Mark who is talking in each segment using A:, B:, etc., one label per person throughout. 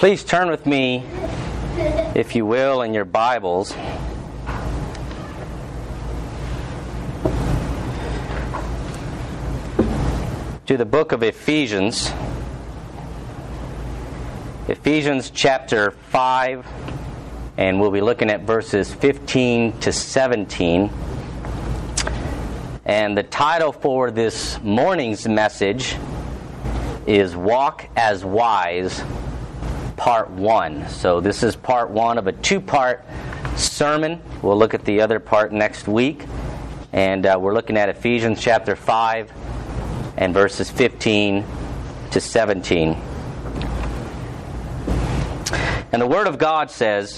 A: Please turn with me, if you will, in your Bibles to the book of Ephesians. Ephesians chapter 5, and we'll be looking at verses 15 to 17. And the title for this morning's message is Walk as Wise, Part 1. So this is part 1 of a 2-part sermon. We'll look at the other part next week. And we're looking at Ephesians chapter 5 and verses 15 to 17. And the Word of God says,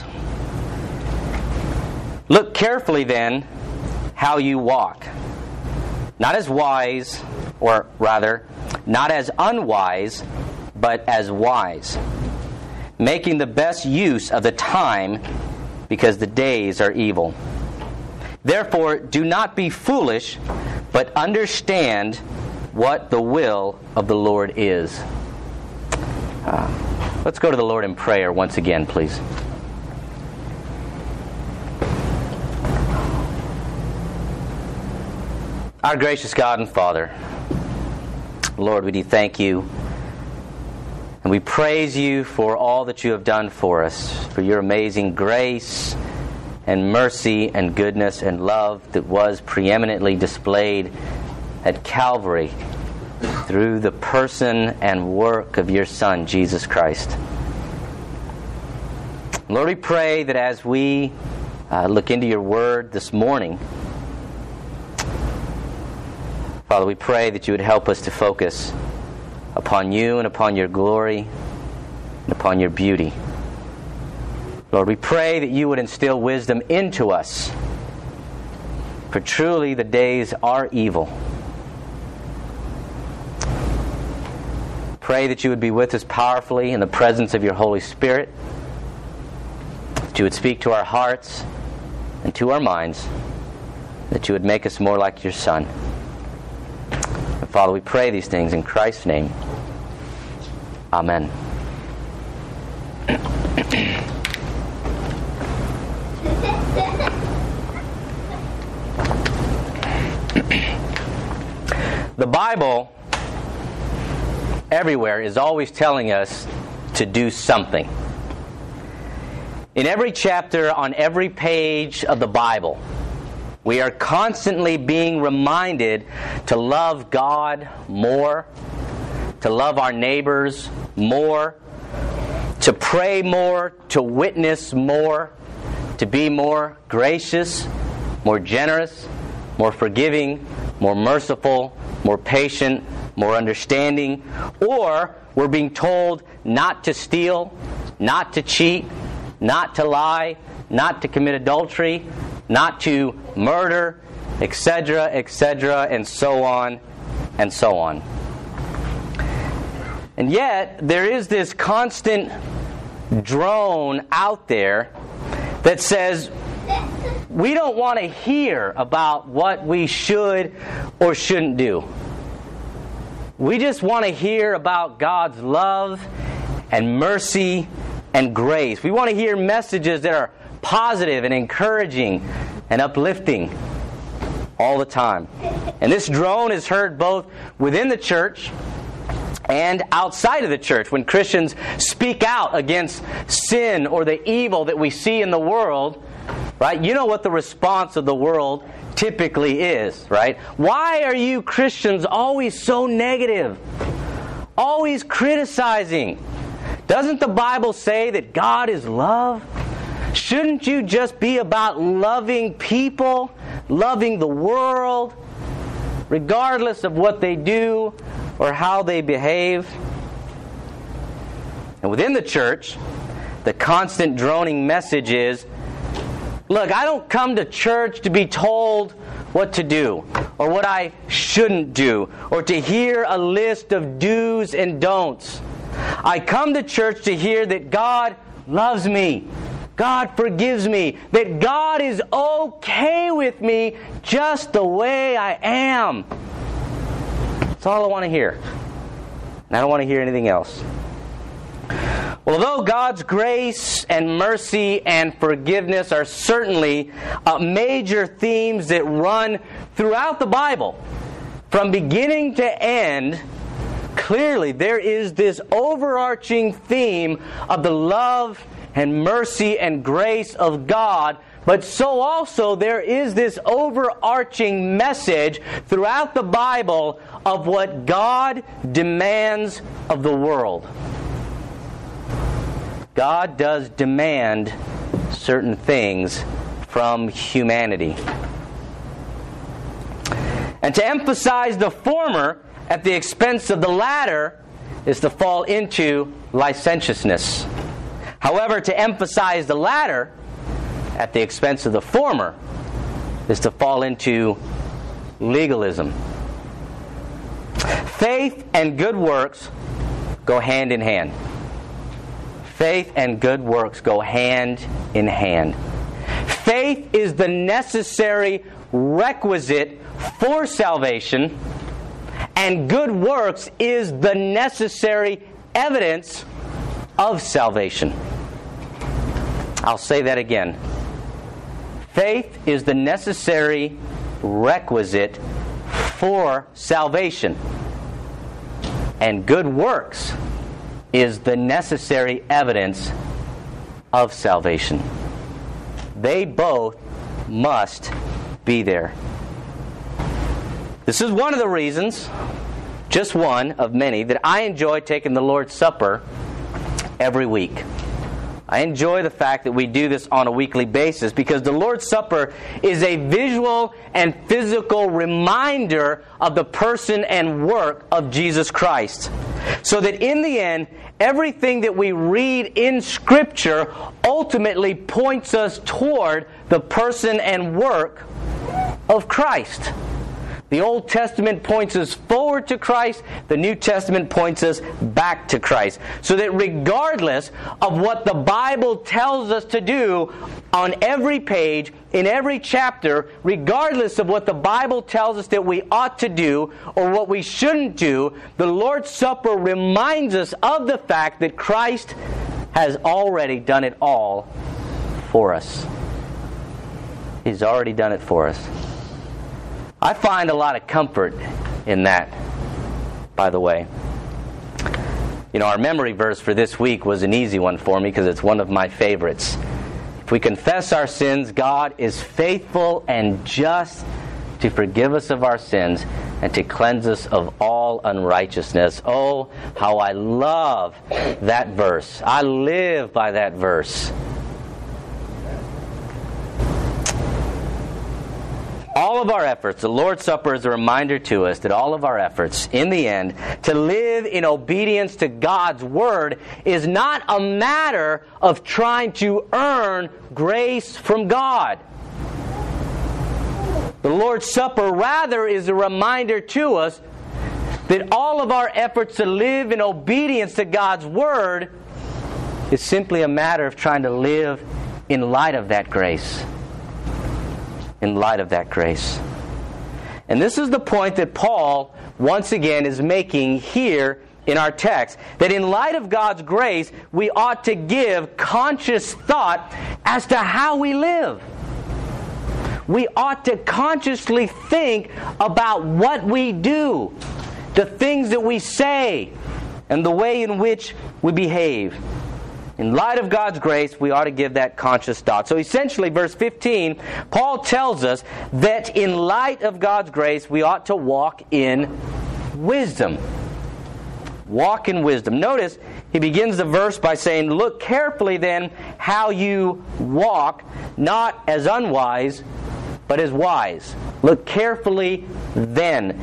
A: "Look carefully then how you walk, not as wise, or rather, not as unwise, but as wise, making the best use of the time, because the days are evil. Therefore, do not be foolish, but understand what the will of the Lord is." Let's go to the Lord in prayer once again, please. Our gracious God and Father, Lord, we do thank you. And we praise you for all that you have done for us, for your amazing grace and mercy and goodness and love that was preeminently displayed at Calvary through the person and work of your Son, Jesus Christ. Lord, we pray that as we look into your word this morning, Father, we pray that you would help us to focus upon you and upon your glory and upon your beauty. Lord, we pray that you would instill wisdom into us, for truly the days are evil. Pray that you would be with us powerfully in the presence of your Holy Spirit, that you would speak to our hearts and to our minds, that you would make us more like your Son. And Father, we pray these things in Christ's name. Amen. The Bible everywhere is always telling us to do something. In every chapter, on every page of the Bible, we are constantly being reminded to love God more, to love our neighbors more, to pray more, to witness more, to be more gracious, more generous, more forgiving, more merciful, more patient, more understanding. Or we're being told not to steal, not to cheat, not to lie, not to commit adultery, not to murder, etc., etc., and so on and so on. And yet, there is this constant drone out there that says we don't want to hear about what we should or shouldn't do. We just want to hear about God's love and mercy and grace. We want to hear messages that are positive and encouraging and uplifting all the time. And this drone is heard both within the church and outside of the church. When Christians speak out against sin or the evil that we see in the world, right? You know what the response of the world typically is, right? Why are you Christians always so negative? Always criticizing? Doesn't the Bible say that God is love? Shouldn't you just be about loving people, loving the world, regardless of what they do or how they behave? And within the church, the constant droning message is, look, I don't come to church to be told what to do or what I shouldn't do or to hear a list of do's and don'ts. I come to church to hear that God loves me, God forgives me, that God is okay with me just the way I am. That's all I want to hear. And I don't want to hear anything else. Although God's grace and mercy and forgiveness are certainly major themes that run throughout the Bible, from beginning to end, clearly there is this overarching theme of the love and mercy and grace of God, but so also there is this overarching message throughout the Bible of what God demands of the world. God does demand certain things from humanity. And to emphasize the former at the expense of the latter is to fall into licentiousness. However, to emphasize the latter at the expense of the former is to fall into legalism. Faith and good works go hand in hand. Faith and good works go hand in hand. Faith is the necessary requisite for salvation, and good works is the necessary evidence of salvation. I'll say that again. Faith is the necessary requisite for salvation, and good works is the necessary evidence of salvation. They both must be there. This is one of the reasons, just one of many, that I enjoy taking the Lord's Supper every week. I enjoy the fact that we do this on a weekly basis because the Lord's Supper is a visual and physical reminder of the person and work of Jesus Christ. So that in the end, everything that we read in Scripture ultimately points us toward the person and work of Christ. The Old Testament points us forward to Christ. The New Testament points us back to Christ. So that regardless of what the Bible tells us to do on every page, in every chapter, regardless of what the Bible tells us that we ought to do or what we shouldn't do, the Lord's Supper reminds us of the fact that Christ has already done it all for us. He's already done it for us. I find a lot of comfort in that, by the way. You know, our memory verse for this week was an easy one for me because it's one of my favorites. If we confess our sins, God is faithful and just to forgive us of our sins and to cleanse us of all unrighteousness. Oh, how I love that verse. I live by that verse. All of our efforts, the Lord's Supper is a reminder to us that all of our efforts, in the end, to live in obedience to God's Word is not a matter of trying to earn grace from God. The Lord's Supper, rather, is a reminder to us that all of our efforts to live in obedience to God's Word is simply a matter of trying to live in light of that grace. In light of that grace. And this is the point that Paul, once again, is making here in our text. That in light of God's grace, we ought to give conscious thought as to how we live. We ought to consciously think about what we do, the things that we say, and the way in which we behave. In light of God's grace, we ought to give that conscious thought. So essentially, verse 15, Paul tells us that in light of God's grace, we ought to walk in wisdom. Walk in wisdom. Notice, he begins the verse by saying, "Look carefully then how you walk, not as unwise, but as wise." Look carefully then.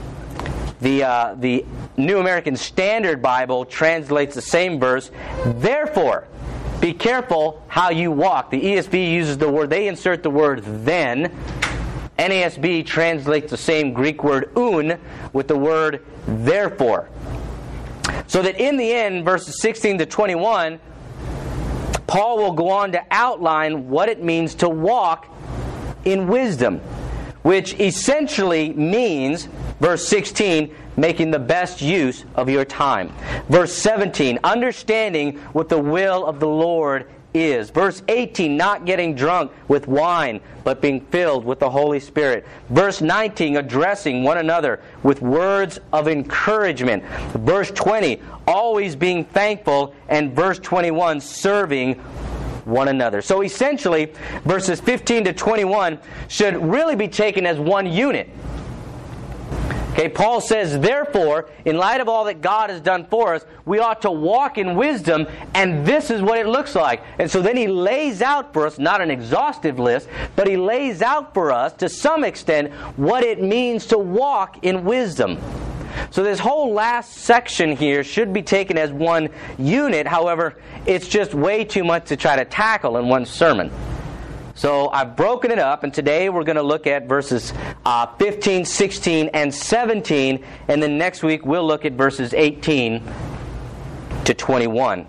A: The New American Standard Bible translates the same verse, "Therefore, be careful how you walk." The ESV uses the word, they insert the word then. NASB translates the same Greek word un with the word therefore. So that in the end, verses 16 to 21, Paul will go on to outline what it means to walk in wisdom, which essentially means Verse 16, making the best use of your time. Verse 17, understanding what the will of the Lord is. Verse 18, not getting drunk with wine, but being filled with the Holy Spirit. Verse 19, addressing one another with words of encouragement. Verse 20, always being thankful. And verse 21, serving one another. So essentially, verses 15 to 21 should really be taken as one unit. Okay, Paul says, therefore, in light of all that God has done for us, we ought to walk in wisdom, and this is what it looks like. And so then he lays out for us, not an exhaustive list, but he lays out for us, to some extent, what it means to walk in wisdom. So this whole last section here should be taken as one unit. However, it's just way too much to try to tackle in one sermon. So I've broken it up, and today we're going to look at verses 15, 16, and 17, and then next week we'll look at verses 18 to 21.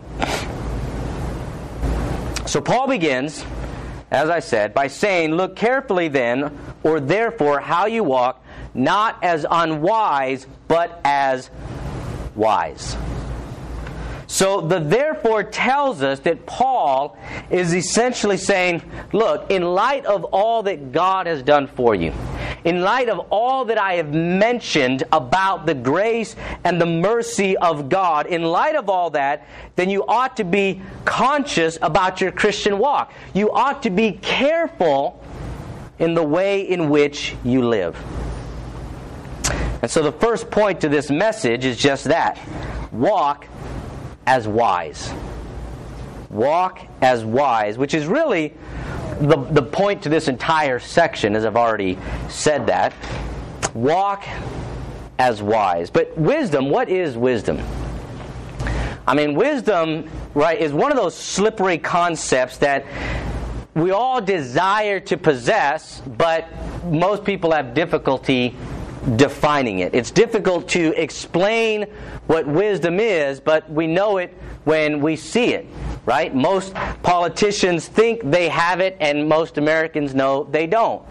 A: So Paul begins, as I said, by saying, look carefully then, or therefore, how you walk, not as unwise, but as wise. So the therefore tells us that Paul is essentially saying, look, in light of all that God has done for you, in light of all that I have mentioned about the grace and the mercy of God, in light of all that, then you ought to be conscious about your Christian walk. You ought to be careful in the way in which you live. And so the first point to this message is just that. Walk as wise. Walk as wise, which is really the point to this entire section, as I've already said that. Walk as wise. But wisdom, what is wisdom? I mean, wisdom, right, is one of those slippery concepts that we all desire to possess, but most people have difficulty defining it. It's difficult to explain what wisdom is, but we know it when we see it, right? Most politicians think they have it, and most Americans know they don't.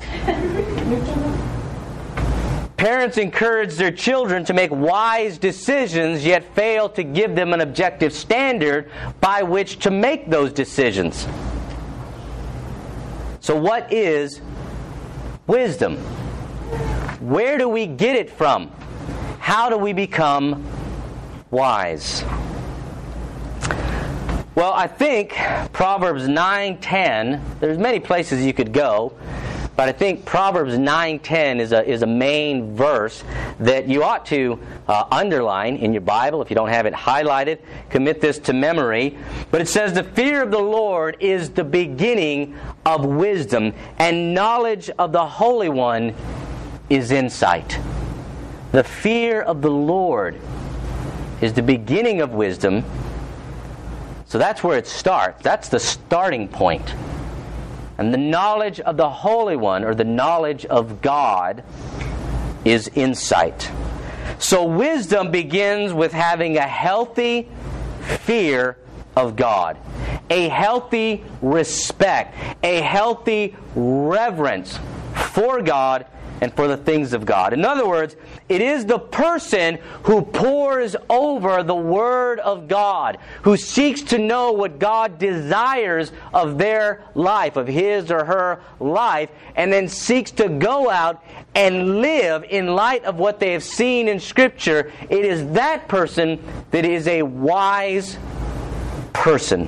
A: Parents encourage their children to make wise decisions, yet fail to give them an objective standard by which to make those decisions. So what is wisdom? Where do we get it from? How do we become wise? Well, I think Proverbs 9:10, there's many places you could go, but I think Proverbs 9:10 is a main verse that you ought to underline in your Bible if you don't have it highlighted. Commit this to memory. But it says, the fear of the Lord is the beginning of wisdom, and knowledge of the Holy One is insight. The fear of the Lord is the beginning of wisdom. So that's where it starts. That's the starting point. And the knowledge of the Holy One, or the knowledge of God, is insight. So wisdom begins with having a healthy fear of God, a healthy respect, a healthy reverence for God and for the things of God. In other words, it is the person who pores over the Word of God, who seeks to know what God desires of their life, of his or her life, and then seeks to go out and live in light of what they have seen in Scripture. It is that person that is a wise person.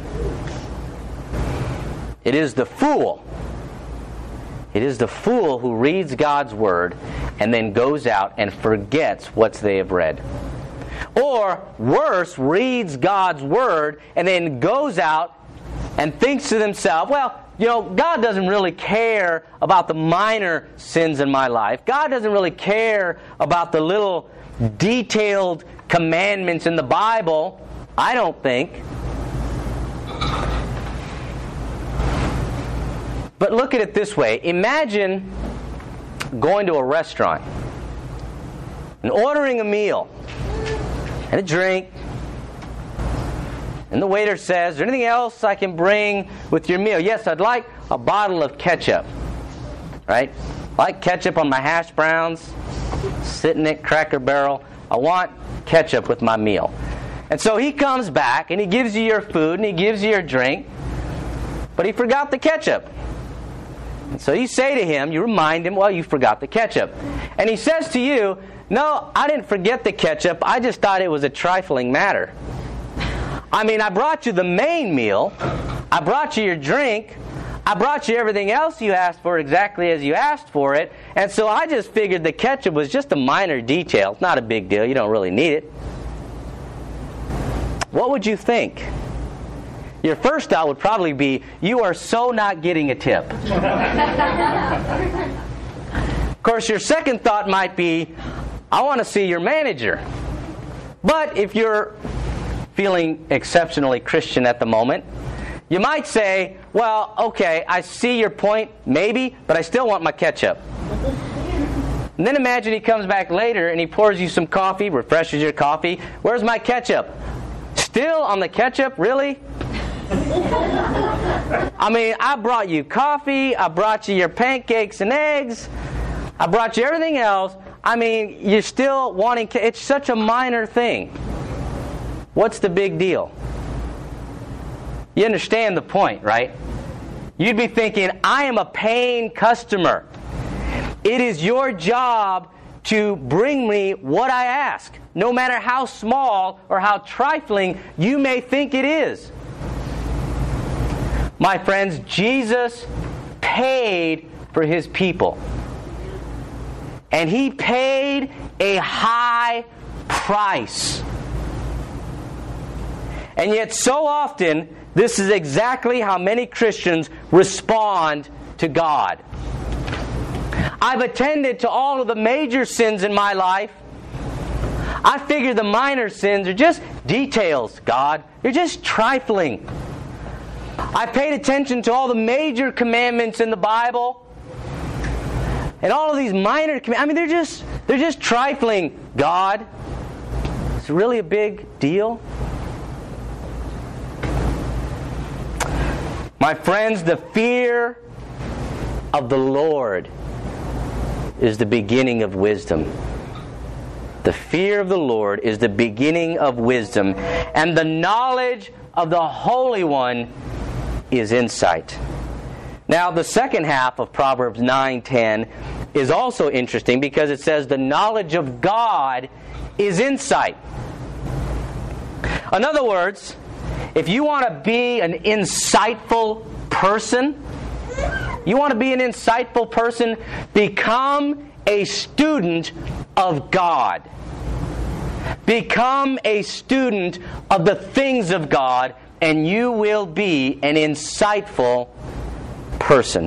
A: It is the fool. It is the fool who reads God's Word and then goes out and forgets what they have read. Or, worse, reads God's Word and then goes out and thinks to themselves, well, you know, God doesn't really care about the minor sins in my life. God doesn't really care about the little detailed commandments in the Bible, I don't think. But look at it this way. Imagine going to a restaurant and ordering a meal and a drink, and the waiter says, is there anything else I can bring with your meal? Yes, I'd like a bottle of ketchup. Right? I like ketchup on my hash browns. sitting at Cracker Barrel. I want ketchup with my meal. And so he comes back and he gives you your food and he gives you your drink, but he forgot the ketchup. And so you say to him, you remind him, well, you forgot the ketchup. And he says to you, no, I didn't forget the ketchup. I just thought it was a trifling matter. I mean, I brought you the main meal. I brought you your drink. I brought you everything else you asked for exactly as you asked for it. And so I just figured the ketchup was just a minor detail. It's not a big deal. You don't really need it. What would you think? Your first thought would probably be, you are so not getting a tip. Of course, your second thought might be, I want to see your manager. But if you're feeling exceptionally Christian at the moment, you might say, well, okay, I see your point, maybe, but I still want my ketchup. And then imagine he comes back later and he pours you some coffee, refreshes your coffee. Where's my ketchup? Still on the ketchup? Really? I mean, I brought you coffee, I brought you your pancakes and eggs, I brought you everything else. I mean, you're still wanting, it's such a minor thing. What's the big deal? You understand the point, right? You'd be thinking, I am a paying customer. It is your job to bring me what I ask, no matter how small or how trifling you may think it is. My friends, Jesus paid for His people. And He paid a high price. And yet so often, this is exactly how many Christians respond to God. I've attended to all of the major sins in my life. I figure the minor sins are just details, God. They're just trifling. I paid attention to all the major commandments in the Bible. And all of these minor commandments, they're just trifling, God. It's really a big deal. My friends, the fear of the Lord is the beginning of wisdom. The fear of the Lord is the beginning of wisdom, and the knowledge of the Holy One is insight. Now, the second half of Proverbs 9:10 is also interesting because it says the knowledge of God is insight. In other words, if you want to be an insightful person, become a student of God. Become a student of the things of God, and you will be an insightful person.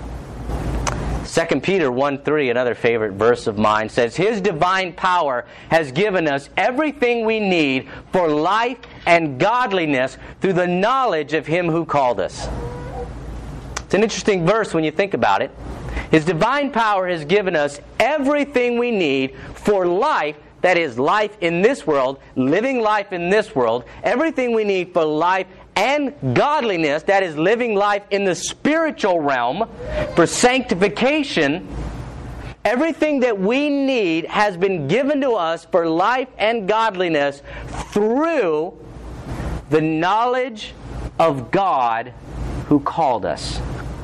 A: 2 Peter 1:3, another favorite verse of mine, says, His divine power has given us everything we need for life and godliness through the knowledge of Him who called us. It's an interesting verse when you think about it. His divine power has given us everything we need for life, that is, life in this world, living life in this world, everything we need for life and godliness, that is, living life in the spiritual realm, for sanctification. Everything that we need has been given to us for life and godliness through the knowledge of God who called us.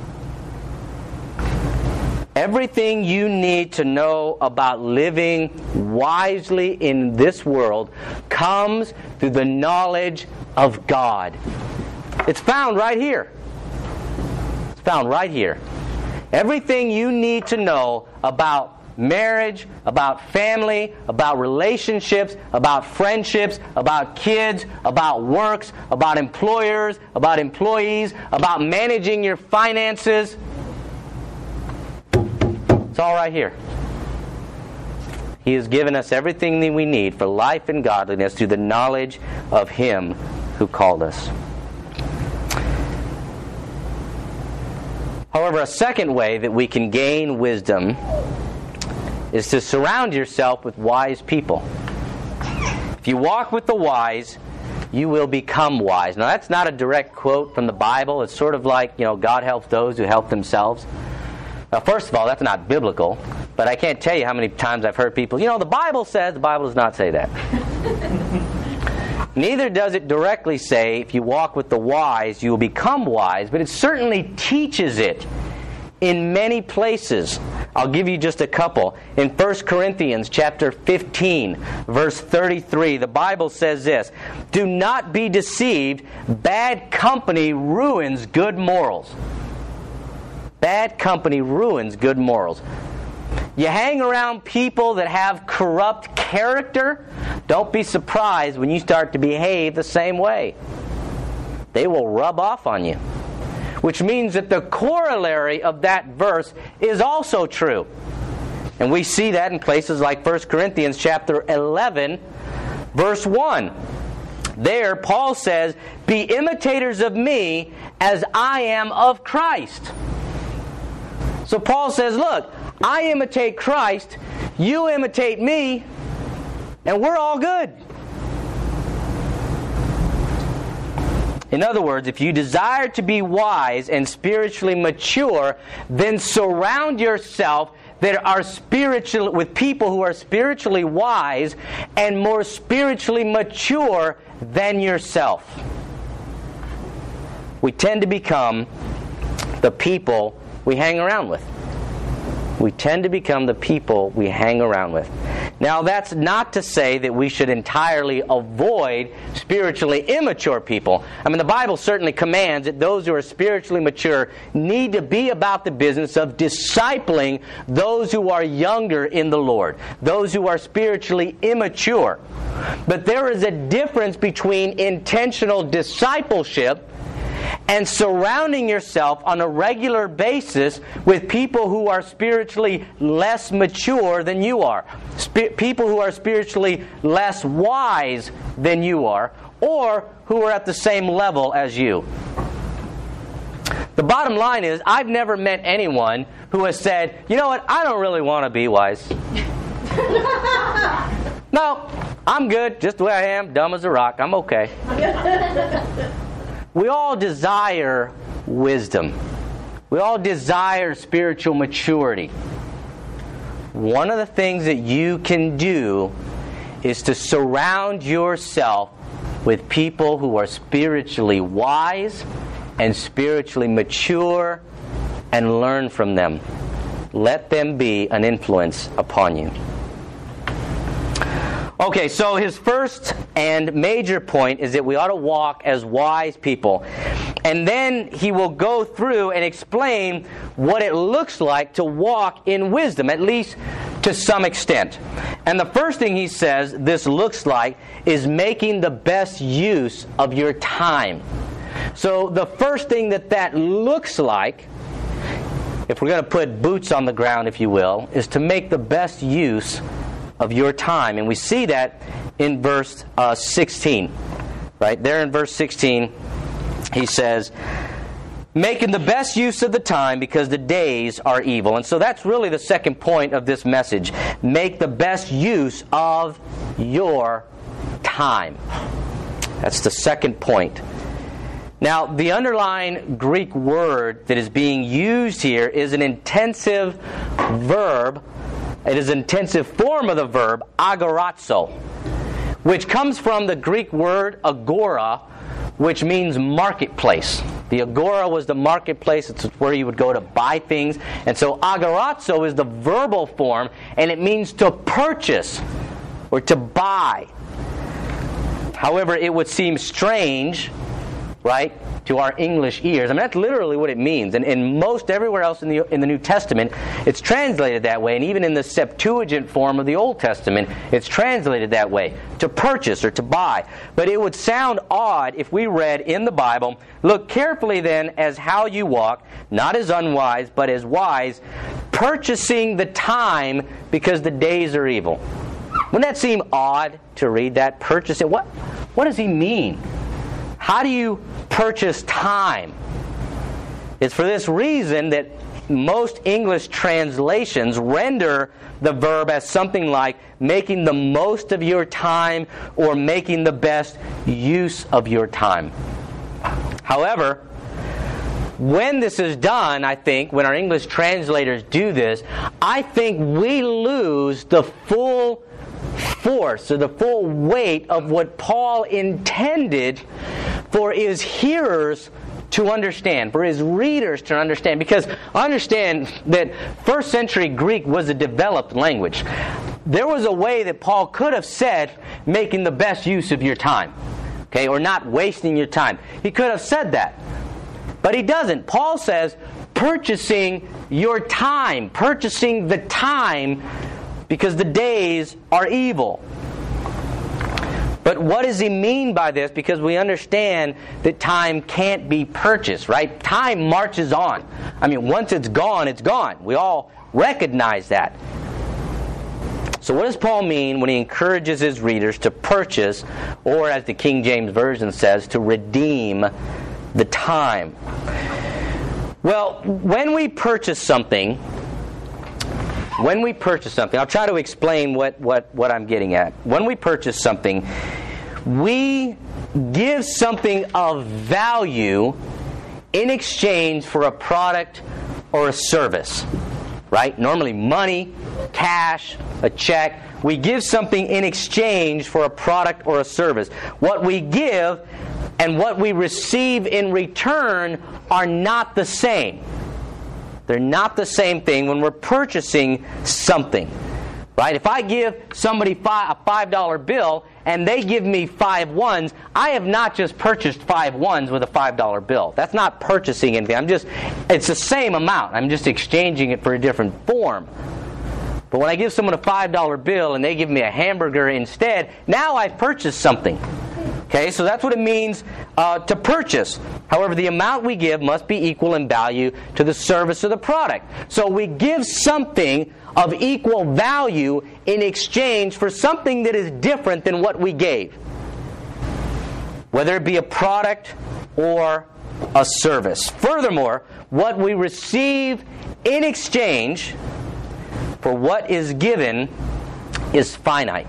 A: Everything you need to know about living wisely in this world comes through the knowledge of God. It's found right here. It's found right here. Everything you need to know about marriage, about family, about relationships, about friendships, about kids, about works, about employers, about employees, about managing your finances. It's all right here. He has given us everything that we need for life and godliness through the knowledge of Him who called us. However, a second way that we can gain wisdom is to surround yourself with wise people. If you walk with the wise, you will become wise. Now, that's not a direct quote from the Bible. It's sort of like, God helps those who help themselves. Now, first of all, that's not biblical. But I can't tell you how many times I've heard people, the Bible says, the Bible does not say that. Neither does it directly say, if you walk with the wise, you will become wise, but it certainly teaches it in many places. I'll give you just a couple. In 1 Corinthians chapter 15, verse 33, the Bible says this, "Do not be deceived, bad company ruins good morals." Bad company ruins good morals. You hang around people that have corrupt character, don't be surprised when you start to behave the same way. They will rub off on you. Which means that the corollary of that verse is also true. And we see that in places like 1 Corinthians chapter 11, verse 1. There, Paul says, "Be imitators of me as I am of Christ." So Paul says, look, I imitate Christ, you imitate me, and we're all good. In other words, if you desire to be wise and spiritually mature, then surround yourself with people who are spiritually wise and more spiritually mature than yourself. We tend to become the people we hang around with. We tend to become the people we hang around with. Now, that's not to say that we should entirely avoid spiritually immature people. I mean, the Bible certainly commands that those who are spiritually mature need to be about the business of discipling those who are younger in the Lord, those who are spiritually immature. But there is a difference between intentional discipleship and surrounding yourself on a regular basis with people who are spiritually less mature than you are, people who are spiritually less wise than you are, or who are at the same level as you. The bottom line is, I've never met anyone who has said, you know what, I don't really want to be wise. No, I'm good just the way I am, dumb as a rock, I'm okay. We all desire wisdom. We all desire spiritual maturity. One of the things that you can do is to surround yourself with people who are spiritually wise and spiritually mature and learn from them. Let them be an influence upon you. Okay, so his first and major point is that we ought to walk as wise people. And then he will go through and explain what it looks like to walk in wisdom, at least to some extent. And the first thing he says this looks like is making the best use of your time. So the first thing that looks like, if we're going to put boots on the ground, if you will, is to make the best use of your time. And we see that in verse 16. Right there in verse 16, he says, making the best use of the time because the days are evil. And so that's really the second point of this message. Make the best use of your time. That's the second point. Now, the underlying Greek word that is being used here is an intensive verb. It is an intensive form of the verb agorazo, which comes from the Greek word agora, which means marketplace. The agora was the marketplace. It's where you would go to buy things. And so agorazo is the verbal form, and it means to purchase or to buy. However, it would seem strange, right, to our English ears. I mean, that's literally what it means. And in most everywhere else in the New Testament, it's translated that way. And even in the Septuagint form of the Old Testament, it's translated that way, to purchase or to buy. But it would sound odd if we read in the Bible, look carefully then as how you walk, not as unwise, but as wise, purchasing the time because the days are evil. Wouldn't that seem odd to read that? Purchasing? What does he mean? How do you purchase time? It's for this reason that most English translations render the verb as something like making the most of your time or making the best use of your time. However, when this is done, I think, when our English translators do this, I think we lose the full force or the full weight of what Paul intended for his hearers to understand, for his readers to understand. Because understand that first century Greek was a developed language. There was a way that Paul could have said, making the best use of your time, okay, or not wasting your time. He could have said that. But he doesn't. Paul says, purchasing your time, purchasing the time, because the days are evil. But what does he mean by this? Because we understand that time can't be purchased, right? Time marches on. I mean, once it's gone, it's gone. We all recognize that. So what does Paul mean when he encourages his readers to purchase, or as the King James Version says, to redeem the time? Well, when we purchase something, I'll try to explain what I'm getting at. When we purchase something, we give something of value in exchange for a product or a service, right? Normally money, cash, a check. We give something in exchange for a product or a service. What we give and what we receive in return are not the same. They're not the same thing when we're purchasing something, right? If I give somebody a $5 bill and they give me 5 ones, I have not just purchased 5 ones with a $5 bill. That's not purchasing anything. It's the same amount. I'm just exchanging it for a different form. But when I give someone a $5 bill and they give me a hamburger instead, now I've purchased something. Okay, so that's what it means to purchase. However, the amount we give must be equal in value to the service or the product. So we give something of equal value in exchange for something that is different than what we gave, whether it be a product or a service. Furthermore, what we receive in exchange for what is given is finite.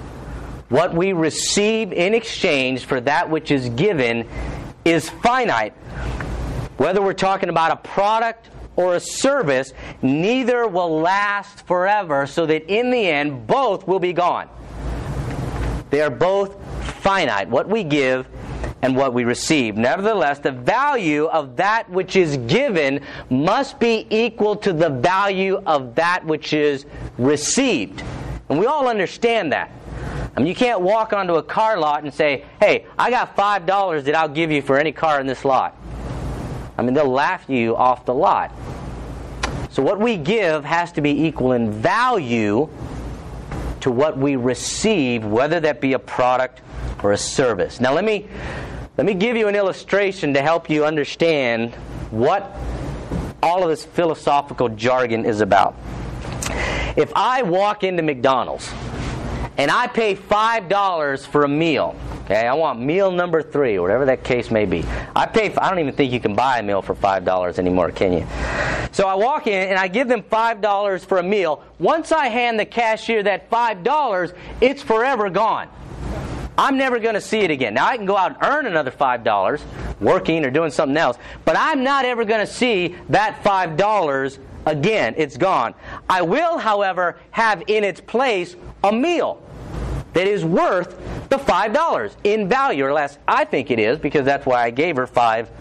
A: What we receive in exchange for that which is given is finite. Whether we're talking about a product or a service, neither will last forever, so that in the end, both will be gone. They are both finite, what we give and what we receive. Nevertheless, the value of that which is given must be equal to the value of that which is received. And we all understand that. I mean, you can't walk onto a car lot and say, hey, I got $5 that I'll give you for any car in this lot. I mean, they'll laugh you off the lot. So what we give has to be equal in value to what we receive, whether that be a product or a service. Now let me give you an illustration to help you understand what all of this philosophical jargon is about. If I walk into McDonald's and I pay $5 for a meal, okay, I want meal number 3, or whatever that case may be. I don't even think you can buy a meal for $5 anymore, can you? So I walk in and I give them $5 for a meal. Once I hand the cashier that $5, it's forever gone. I'm never going to see it again. Now I can go out and earn another $5 working or doing something else, but I'm not ever going to see that $5 again. It's gone. I will, however, have in its place a meal that is worth the $5 in value, or less I think it is, because that's why I gave her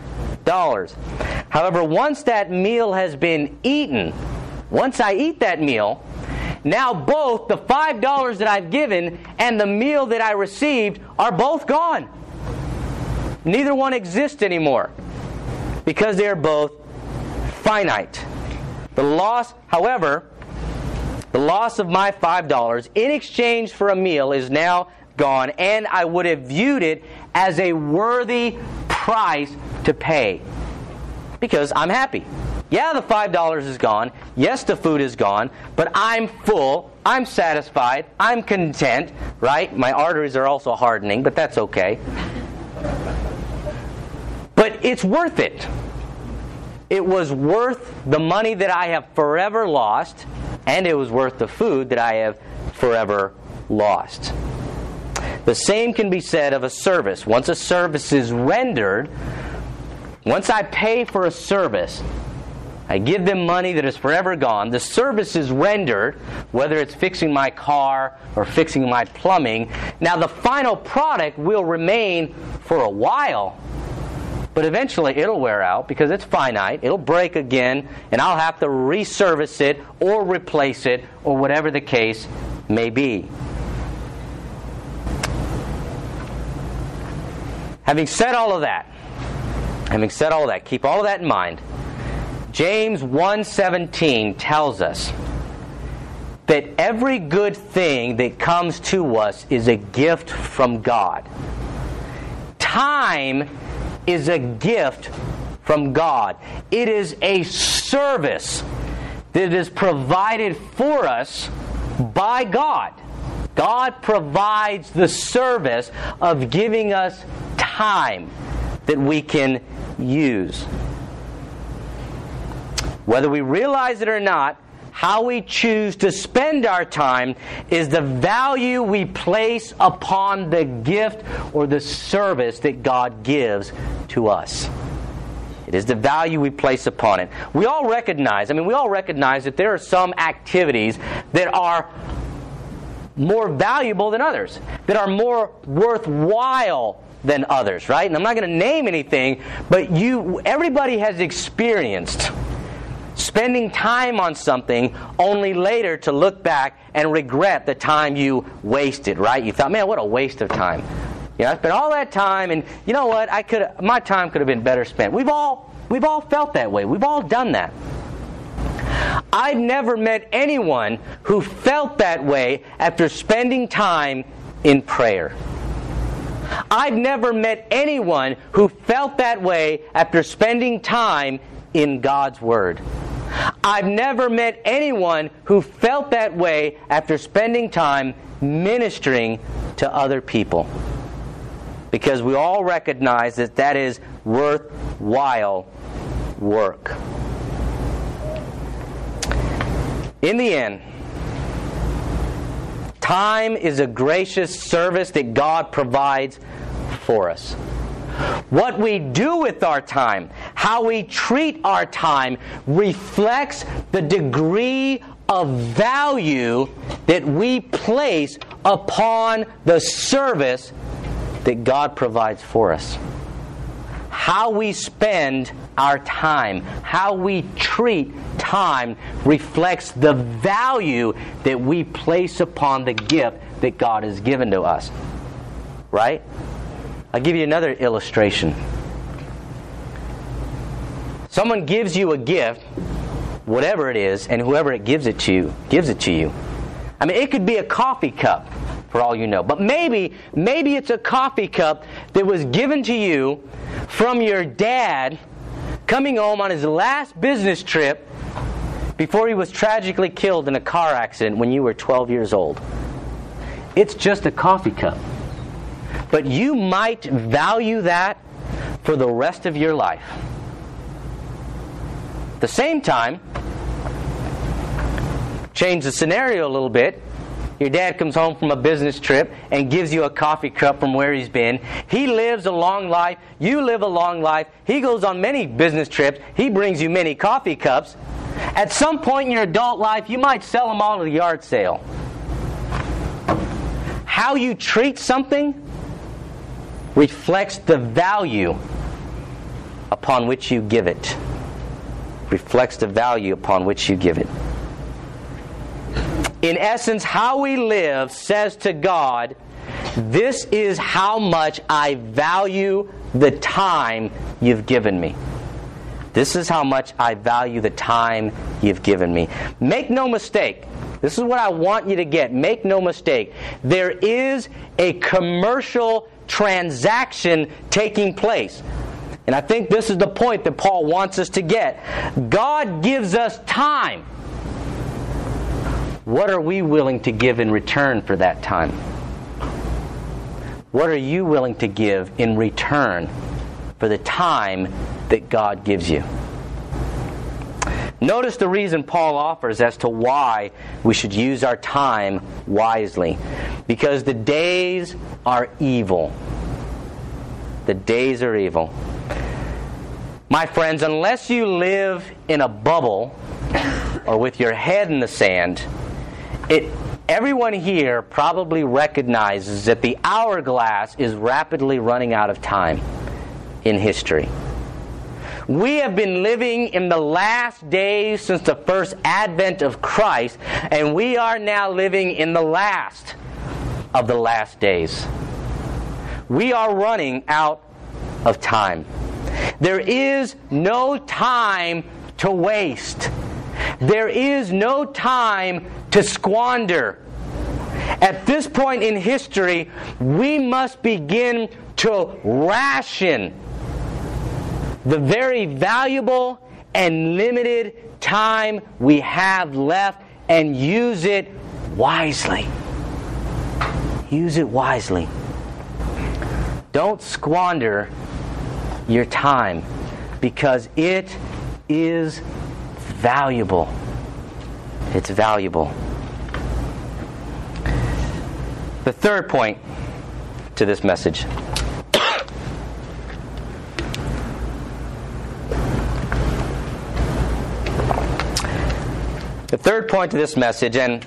A: $5. However, once that meal has been eaten, once I eat that meal, now both the $5 that I've given and the meal that I received are both gone. Neither one exists anymore because they are both finite. The loss, however, the loss of my $5 in exchange for a meal is now gone, and I would have viewed it as a worthy price to pay because I'm happy. Yeah, the $5 is gone. Yes, the food is gone, but I'm full, I'm satisfied, I'm content, right? My arteries are also hardening, but that's okay. But it's worth it. It was worth the money that I have forever lost, and it was worth the food that I have forever lost. The same can be said of a service. Once a service is rendered, Once I pay for a service, I give them money that is forever gone. The service is rendered, whether it's fixing my car or fixing my plumbing. Now the final product will remain for a while, but eventually it'll wear out because it's finite. It'll break again, and I'll have to reservice it or replace it or whatever the case may be. Having said all of that, keep all of that in mind. James 1:17 tells us that every good thing that comes to us is a gift from God. Time is a gift from God. It is a service that is provided for us by God. God provides the service of giving us time that we can use. Whether we realize it or not, how we choose to spend our time is the value we place upon the gift or the service that God gives to us. It is the value we place upon it. We all recognize that there are some activities that are more valuable than others, that are more worthwhile than others, right? And I'm not going to name anything, but everybody has experienced spending time on something only later to look back and regret the time you wasted, right? You thought, man, what a waste of time. You know, I spent all that time, and you know what? My time could have been better spent. We've all felt that way. We've all done that. I've never met anyone who felt that way after spending time in prayer. I've never met anyone who felt that way after spending time in God's Word. I've never met anyone who felt that way after spending time ministering to other people. Because we all recognize that that is worthwhile work. In the end, time is a gracious service that God provides for us. What we do with our time, how we treat our time, reflects the degree of value that we place upon the service that God provides for us. How we spend our time, how we treat time, reflects the value that we place upon the gift that God has given to us. Right? I'll give you another illustration. Someone gives you a gift, whatever it is, and whoever it gives it to you. I mean, it could be a coffee cup, for all you know. But maybe it's a coffee cup that was given to you from your dad coming home on his last business trip before he was tragically killed in a car accident when you were 12 years old. It's just a coffee cup. But you might value that for the rest of your life. At the same time, change the scenario a little bit. Your dad comes home from a business trip and gives you a coffee cup from where he's been. He lives a long life. You live a long life. He goes on many business trips. He brings you many coffee cups. At some point in your adult life, you might sell them all at a yard sale. How you treat something reflects the value upon which you give it. Reflects the value upon which you give it. In essence, how we live says to God, this is how much I value the time you've given me. This is how much I value the time you've given me. Make no mistake. This is what I want you to get. Make no mistake. There is a commercial transaction taking place. And I think this is the point that Paul wants us to get. God gives us time. What are we willing to give in return for that time? What are you willing to give in return for the time that God gives you? Notice the reason Paul offers as to why we should use our time wisely. Because the days are evil. The days are evil. My friends, unless you live in a bubble or with your head in the sand, everyone here probably recognizes that the hourglass is rapidly running out of time in history. We have been living in the last days since the first advent of Christ, and we are now living in the last of the last days. We are running out of time. There is no time to waste. There is no time to squander. At this point in history, we must begin to ration the very valuable and limited time we have left and use it wisely. Use it wisely. Don't squander your time, because it is valuable. It's valuable. The third point to this message. The third point to this message, and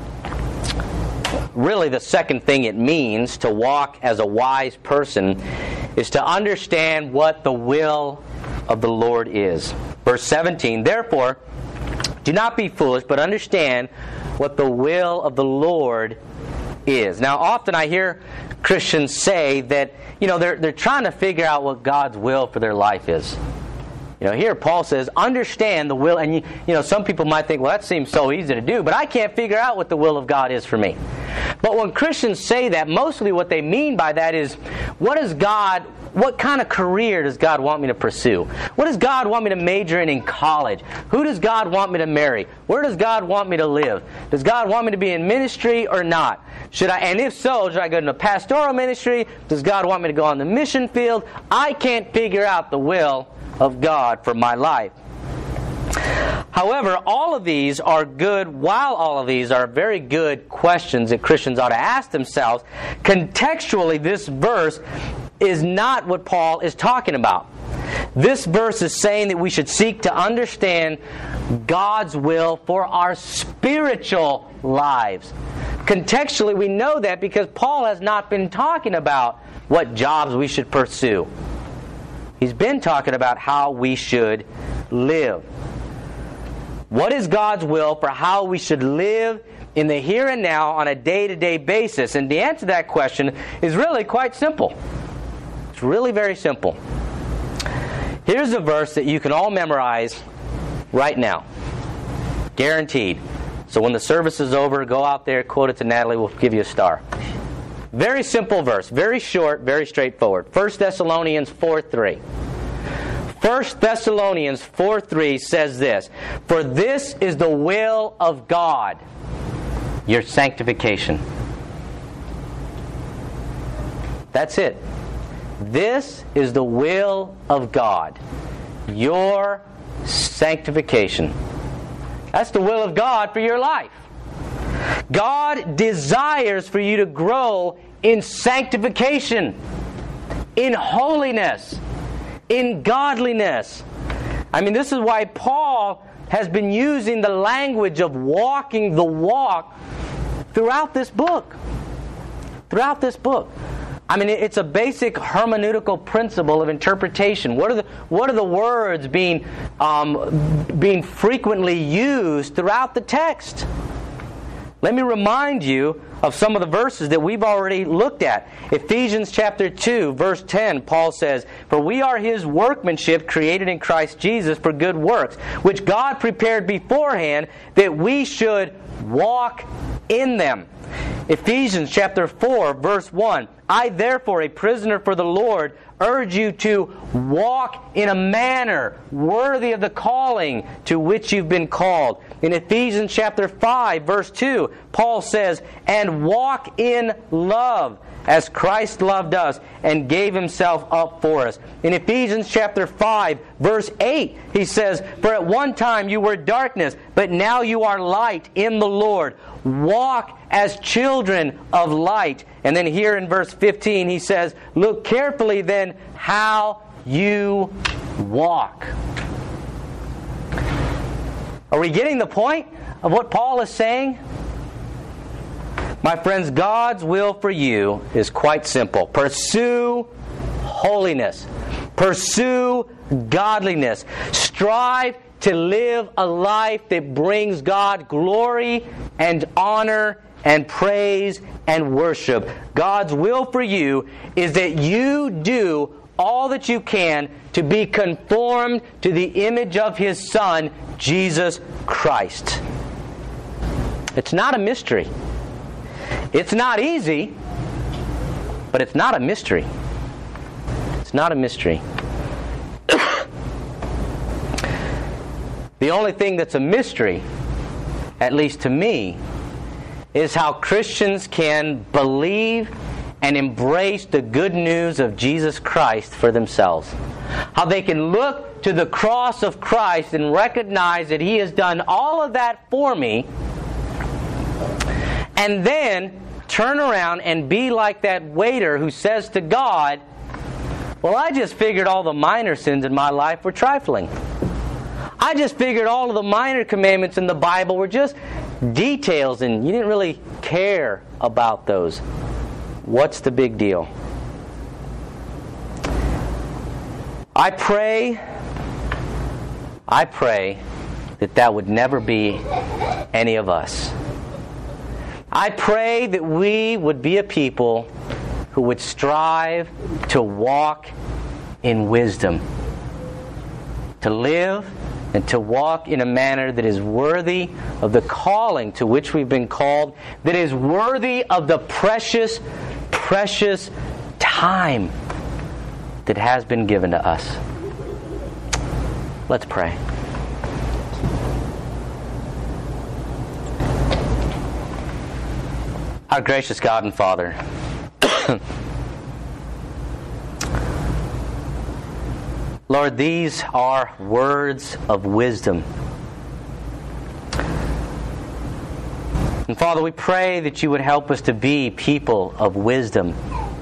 A: really the second thing it means to walk as a wise person, is to understand what the will of the Lord is. Verse 17, therefore, do not be foolish, but understand what the will of the Lord is. Now, often I hear Christians say that, they're trying to figure out what God's will for their life is. Here Paul says, understand the will, and some people might think, well, that seems so easy to do, but I can't figure out what the will of God is for me. But when Christians say that, mostly what they mean by that is, what kind of career does God want me to pursue? What does God want me to major in college? Who does God want me to marry? Where does God want me to live? Does God want me to be in ministry or not? And if so, should I go into pastoral ministry? Does God want me to go on the mission field? I can't figure out the will of God for my life. However, all of these are good. While all of these are very good questions that Christians ought to ask themselves, contextually this verse is not what Paul is talking about. This verse is saying that we should seek to understand God's will for our spiritual lives. Contextually, we know that because Paul has not been talking about what jobs we should pursue. He's been talking about how we should live. What is God's will for how we should live in the here and now on a day-to-day basis? And the answer to that question is really quite simple. It's really very simple. Here's a verse that you can all memorize right now. Guaranteed. So when the service is over, go out there, quote it to Natalie, we'll give you a star. Very simple verse, very short, very straightforward. 1 Thessalonians 4:3. 1 Thessalonians 4:3 says this, for this is the will of God, your sanctification. That's it. This is the will of God, your sanctification. That's the will of God for your life. God desires for you to grow in sanctification, in holiness, in godliness. This is why Paul has been using the language of walking the walk throughout this book. Throughout this book. It's a basic hermeneutical principle of interpretation. What are the words being frequently used throughout the text? Let me remind you of some of the verses that we've already looked at. Ephesians chapter 2, verse 10, Paul says, for we are His workmanship created in Christ Jesus for good works, which God prepared beforehand that we should walk in them. Ephesians chapter 4, verse 1, I therefore, a prisoner for the Lord, urge you to walk in a manner worthy of the calling to which you've been called. In Ephesians chapter 5, verse 2, Paul says, and walk in love as Christ loved us and gave Himself up for us. In Ephesians chapter 5, verse 8, he says, for at one time you were darkness, but now you are light in the Lord. Walk as children of light. And then here in verse 15 he says, look carefully then how you walk. Are we getting the point of what Paul is saying? My friends, God's will for you is quite simple. Pursue holiness. Pursue godliness. Strive to live a life that brings God glory and honor and praise and worship. God's will for you is that you do all that you can to be conformed to the image of His Son, Jesus Christ. It's not a mystery. It's not easy, but it's not a mystery. It's not a mystery. The only thing that's a mystery, at least to me, is how Christians can believe and embrace the good news of Jesus Christ for themselves. How they can look to the cross of Christ and recognize that He has done all of that for me, and then turn around and be like that waiter who says to God, well, I just figured all the minor sins in my life were trifling. I just figured all of the minor commandments in the Bible were just details and you didn't really care about those. What's the big deal? I pray that would never be any of us. I pray that we would be a people who would strive to walk in wisdom, to live and to walk in a manner that is worthy of the calling to which we've been called, that is worthy of the precious, precious time that has been given to us. Let's pray. Our gracious God and Father, Lord, these are words of wisdom. And Father, we pray that you would help us to be people of wisdom.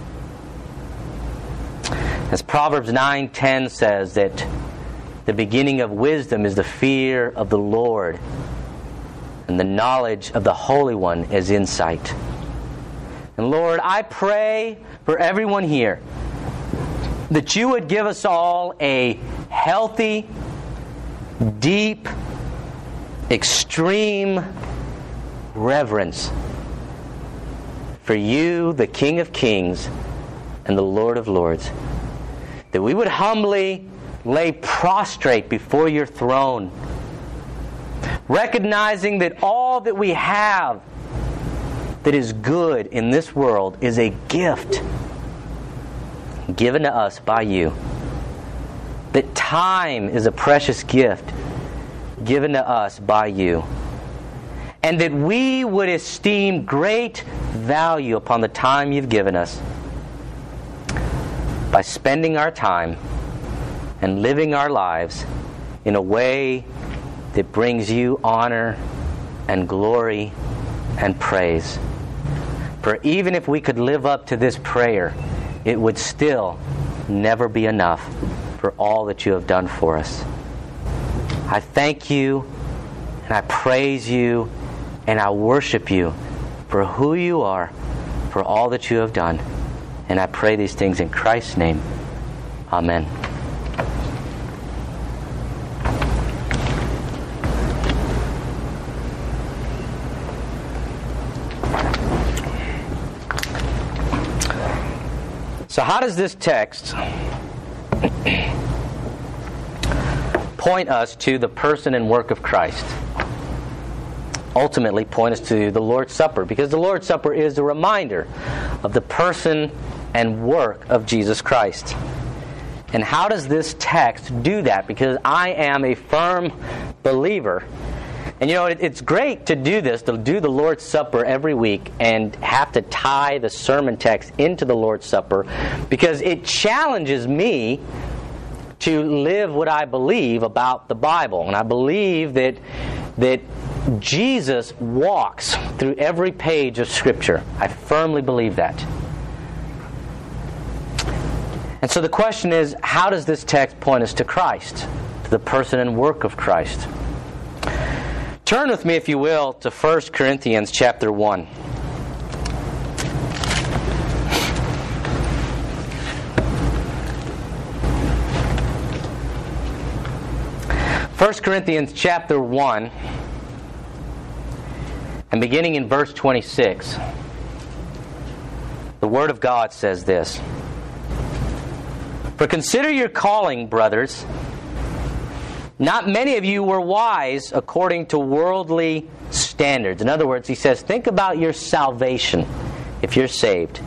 A: As Proverbs 9:10 says, that the beginning of wisdom is the fear of the Lord, and the knowledge of the Holy One is insight. And Lord, I pray for everyone here that you would give us all a healthy, deep, extreme reverence for you, the King of Kings and the Lord of Lords. That we would humbly lay prostrate before your throne, recognizing that all that we have that is good in this world is a gift given to us by you. That time is a precious gift given to us by you. And that we would esteem great value upon the time you've given us by spending our time and living our lives in a way that brings you honor and glory and praise. For even if we could live up to this prayer, it would still never be enough for all that you have done for us. I thank you, and I praise you, and I worship you for who you are, for all that you have done. And I pray these things in Christ's name. Amen. So how does this text point us to the person and work of Christ? Ultimately point us to the Lord's Supper, because the Lord's Supper is a reminder of the person and work of Jesus Christ. And how does this text do that? Because I am a firm believer. And you know, it's great to do this, to do the Lord's Supper every week and have to tie the sermon text into the Lord's Supper, because it challenges me to live what I believe about the Bible. And I believe that Jesus walks through every page of Scripture. I firmly believe that. And so the question is, how does this text point us to Christ, to the person and work of Christ? Turn with me, if you will, to 1 Corinthians chapter 1. 1 Corinthians chapter 1, and beginning in verse 26, the Word of God says this: "For consider your calling, brothers. Not many of you were wise according to worldly standards." In other words, he says, think about your salvation if you're saved.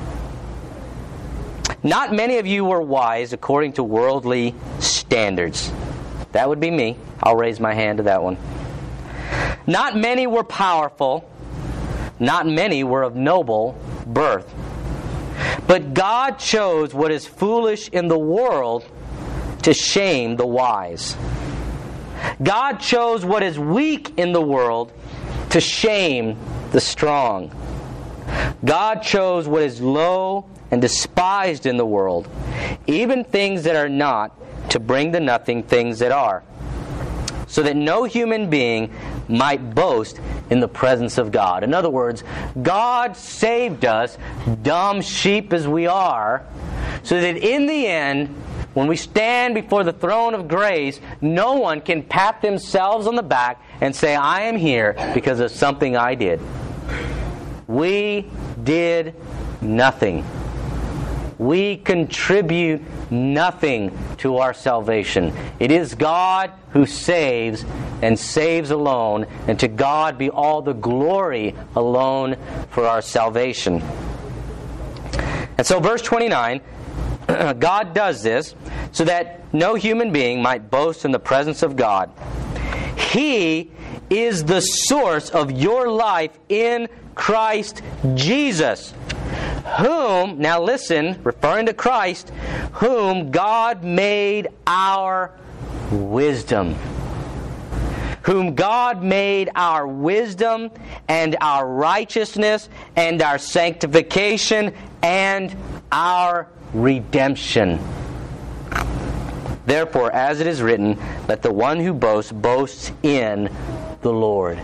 A: "Not many of you were wise according to worldly standards." That would be me. I'll raise my hand to that one. "Not many were powerful. Not many were of noble birth. But God chose what is foolish in the world to shame the wise. God chose what is weak in the world to shame the strong. God chose what is low and despised in the world, even things that are not, to bring to nothing things that are, so that no human being might boast in the presence of God." In other words, God saved us, dumb sheep as we are, so that in the end, when we stand before the throne of grace, no one can pat themselves on the back and say, "I am here because of something I did." We did nothing. We contribute nothing to our salvation. It is God who saves and saves alone, and to God be all the glory alone for our salvation. And so verse 29, God does this so that no human being might boast in the presence of God. He is the source of your life in Christ Jesus, whom, now listen, referring to Christ, whom God made our wisdom. Whom God made our wisdom and our righteousness and our sanctification and our redemption. Therefore, as it is written, let the one who boasts, boast in the Lord.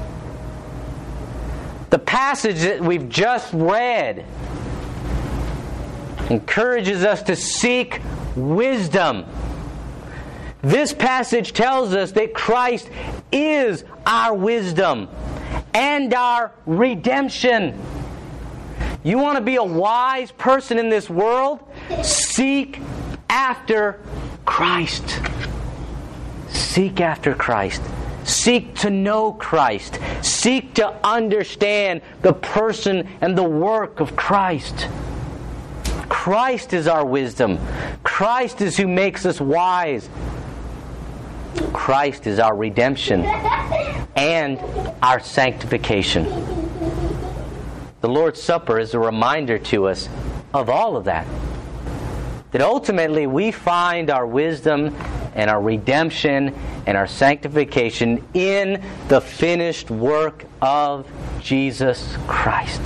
A: The passage that we've just read encourages us to seek wisdom. This passage tells us that Christ is our wisdom and our redemption. You want to be a wise person in this world? Seek after Christ. Seek after Christ. Seek to know Christ. Seek to understand the person and the work of Christ. Christ is our wisdom. Christ is who makes us wise. Christ is our redemption and our sanctification. The Lord's Supper is a reminder to us of all of that. That ultimately we find our wisdom and our redemption and our sanctification in the finished work of Jesus Christ.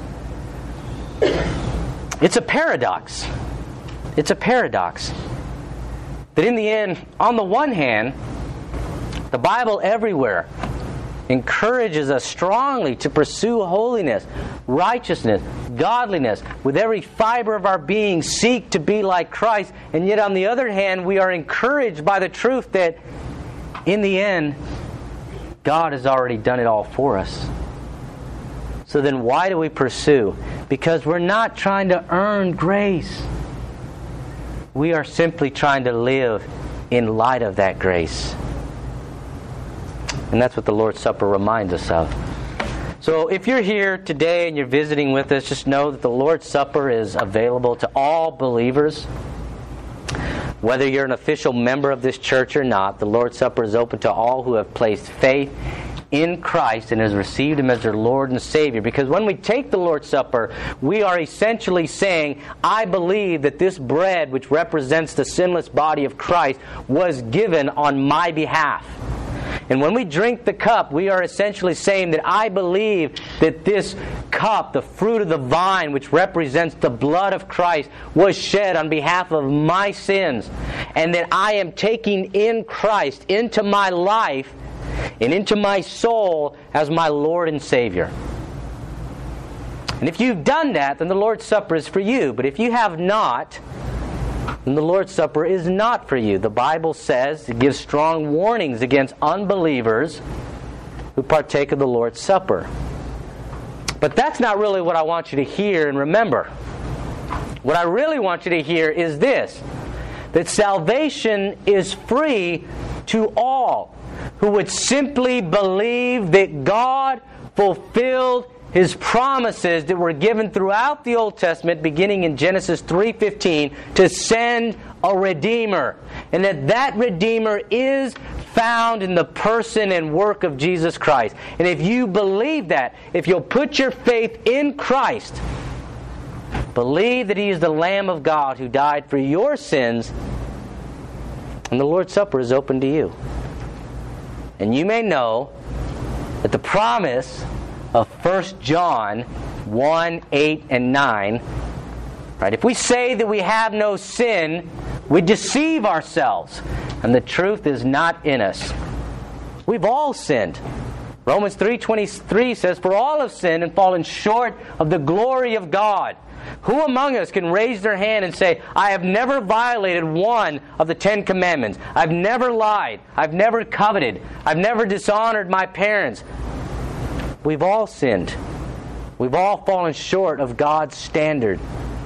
A: It's a paradox. It's a paradox. That in the end, on the one hand, the Bible everywhere encourages us strongly to pursue holiness, righteousness, godliness, with every fiber of our being, seek to be like Christ. And yet on the other hand, we are encouraged by the truth that in the end, God has already done it all for us. So then why do we pursue? Because we're not trying to earn grace. We are simply trying to live in light of that grace. And that's what the Lord's Supper reminds us of. So if you're here today and you're visiting with us, just know that the Lord's Supper is available to all believers. Whether you're an official member of this church or not, the Lord's Supper is open to all who have placed faith in Christ and has received Him as their Lord and Savior. Because when we take the Lord's Supper, we are essentially saying, I believe that this bread, which represents the sinless body of Christ, was given on my behalf. And when we drink the cup, we are essentially saying that I believe that this cup, the fruit of the vine, which represents the blood of Christ, was shed on behalf of my sins. And that I am taking in Christ into my life and into my soul as my Lord and Savior. And if you've done that, then the Lord's Supper is for you. But if you have not, then the Lord's Supper is not for you. The Bible says, it gives strong warnings against unbelievers who partake of the Lord's Supper. But that's not really what I want you to hear and remember. What I really want you to hear is this, that salvation is free to all who would simply believe that God fulfilled His promises that were given throughout the Old Testament, beginning in Genesis 3:15, to send a Redeemer. And that Redeemer is found in the person and work of Jesus Christ. And if you believe that, if you'll put your faith in Christ, believe that He is the Lamb of God who died for your sins, and the Lord's Supper is open to you. And you may know that the promise of 1 John 1, 8, and 9, right? If we say that we have no sin, we deceive ourselves, and the truth is not in us. We've all sinned. Romans 3:23 says, "For all have sinned and fallen short of the glory of God." Who among us can raise their hand and say, I have never violated one of the 10 commandments. I've never lied. I've never coveted. I've never dishonored my parents. We've all sinned. We've all fallen short of God's standard.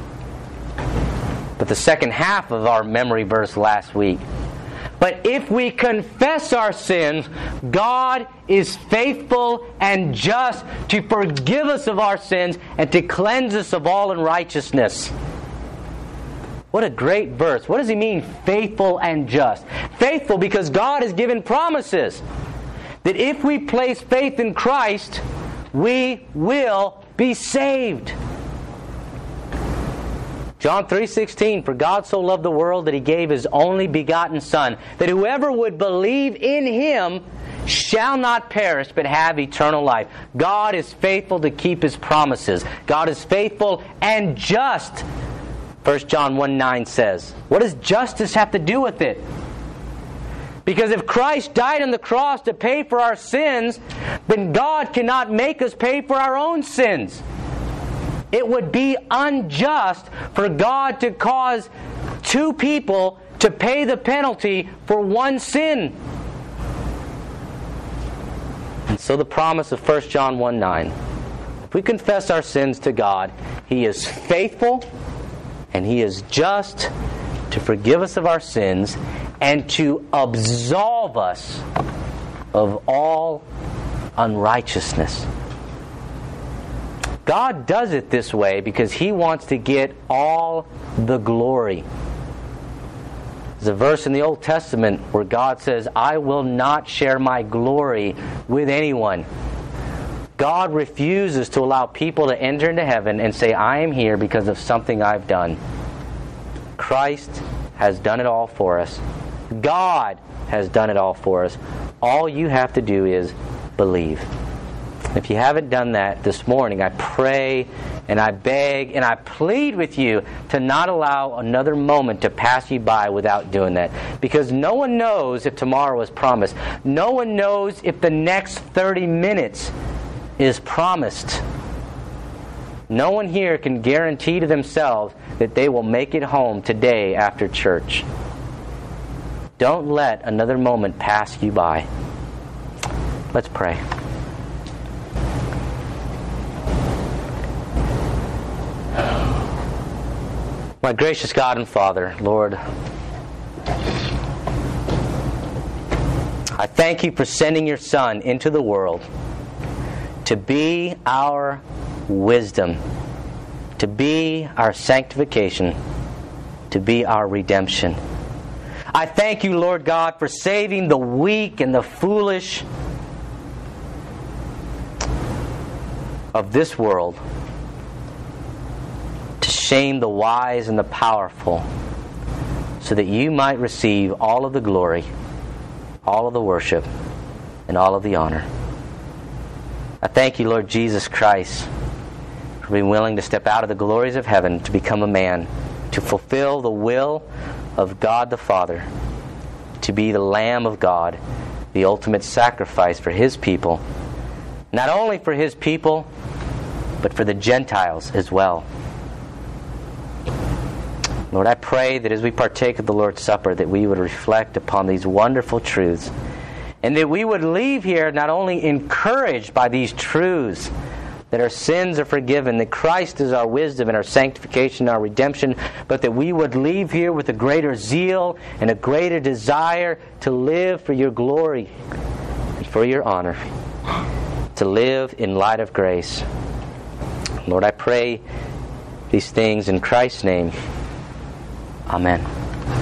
A: But the second half of our memory verse last week, but if we confess our sins, God is faithful and just to forgive us of our sins and to cleanse us of all unrighteousness. What a great verse. What does he mean, faithful and just? Faithful because God has given promises that if we place faith in Christ, we will be saved. John 3:16, "For God so loved the world that He gave His only begotten Son, that whoever would believe in Him shall not perish but have eternal life." God is faithful to keep His promises. God is faithful and just. 1 John 1:9 says. What does justice have to do with it? Because if Christ died on the cross to pay for our sins, then God cannot make us pay for our own sins. It would be unjust for God to cause two people to pay the penalty for one sin. And so the promise of 1 John 1:9. If we confess our sins to God, He is faithful and He is just to forgive us of our sins and to absolve us of all unrighteousness. God does it this way because He wants to get all the glory. There's a verse in the Old Testament where God says, I will not share my glory with anyone. God refuses to allow people to enter into heaven and say, I am here because of something I've done. Christ has done it all for us. God has done it all for us. All you have to do is believe. If you haven't done that this morning, I pray and I beg and I plead with you to not allow another moment to pass you by without doing that. Because no one knows if tomorrow is promised. No one knows if the next 30 minutes is promised. No one here can guarantee to themselves that they will make it home today after church. Don't let another moment pass you by. Let's pray. My gracious God and Father, Lord, I thank You for sending Your Son into the world to be our wisdom, to be our sanctification, to be our redemption. I thank You, Lord God, for saving the weak and the foolish of this world, to shame the wise and the powerful, so that You might receive all of the glory, all of the worship, and all of the honor. I thank you, Lord Jesus Christ, for being willing to step out of the glories of heaven to become a man, to fulfill the will of God the Father, to be the Lamb of God, the ultimate sacrifice for His people. Not only for His people, but for the Gentiles as well. Lord, I pray that as we partake of the Lord's Supper, that we would reflect upon these wonderful truths, and that we would leave here not only encouraged by these truths, that our sins are forgiven, that Christ is our wisdom and our sanctification, our redemption, but that we would leave here with a greater zeal and a greater desire to live for your glory and for your honor, to live in light of grace. Lord, I pray these things in Christ's name. Amen.